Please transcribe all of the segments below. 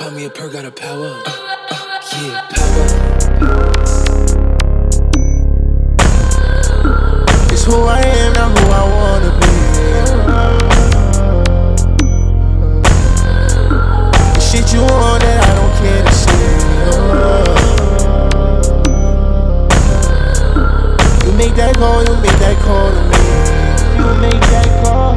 Pop me a perk, gotta power up. Yeah, power up. It's who I am, not who I wanna be. The shit you want that I don't care to see. You make that call, you make that call to me. You make that call.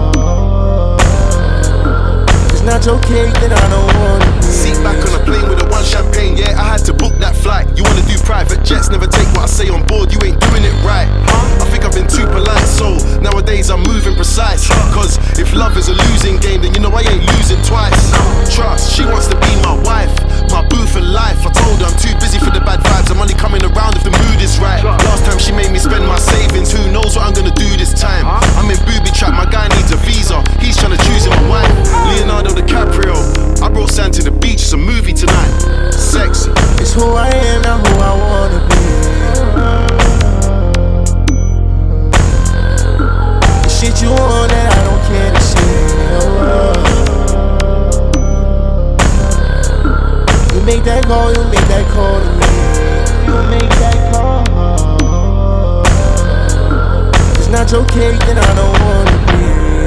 It's not your cake, then I don't wanna be. Seat back on a plane with a one champagne, yeah, I had to book that flight. You wanna do private jets, never take what I say on board, you ain't doing it right. I think I've been too polite, so nowadays I'm moving precise. Cause if love is a losing game, then you know I ain't losing twice. Trust, she wants to be my wife, my boo for life. I told her I'm too busy for the bad vibes, I'm only coming around if the mood is right. Last time she made me spend my savings, who knows what I'm gonna do this time. I'm in booby trap, my guy needs a visa, he's trying to choose him a wife. Leonardo DiCaprio, I brought Sam to the beach, it's a movie tonight. Sexy. It's who I am, not who I wanna be. The shit you want that I don't care to see. You make that call, you make that call to me. You make that call. It's not your cake, then I don't wanna be.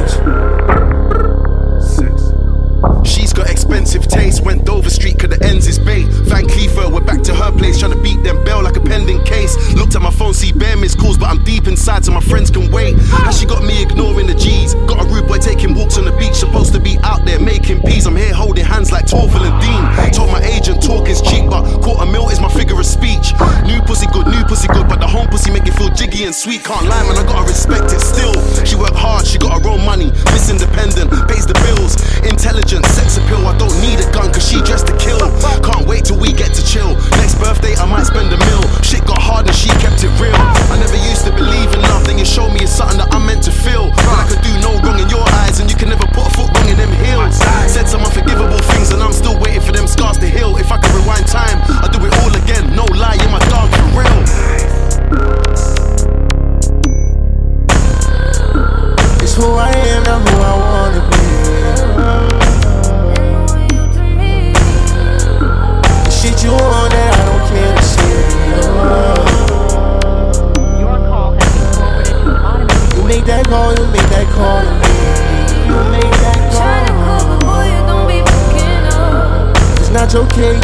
She's got expensive taste, went Dover Street, cause the ends is bait. Van Cleaver, we're back to her place, trying to beat them bell like a pending case. Looked at my phone, see bare missed calls, but I'm deep inside so my friends can wait. How she got me ignoring the G's, got a rude boy taking walks on the beach, supposed to be out there making peas. I'm here holding hands like Torval and Dean. Told my agent talk is cheap, but $250,000 is my figure of speech. New pussy good, but the home pussy make it feel jiggy and sweet. Can't lie man, I gotta respect it still. She work hard, she got her own money, Miss Independent, pays the bills. Intelligent, sex appeal, I don't need a gun cause she dressed to kill. Can't wait till we get to chill. Next birthday I might spend $1 million. Shit got hard and she kept it real. I never used to believe in love, then you showed me it's something that I'm meant to feel. When I could do no wrong in your eyes and you can never put a foot wrong in them heels. Said some unforgivable things and I'm still waiting for them scars to heal. If I could rewind time, I'd do it all again. No lie, you're my dog for real. It's who I am, not who I wanna be. The shit you want that I don't care to see. Your call has been forwarded to an automated. You make that call, you make that call to me. You make that call. It's not your cake,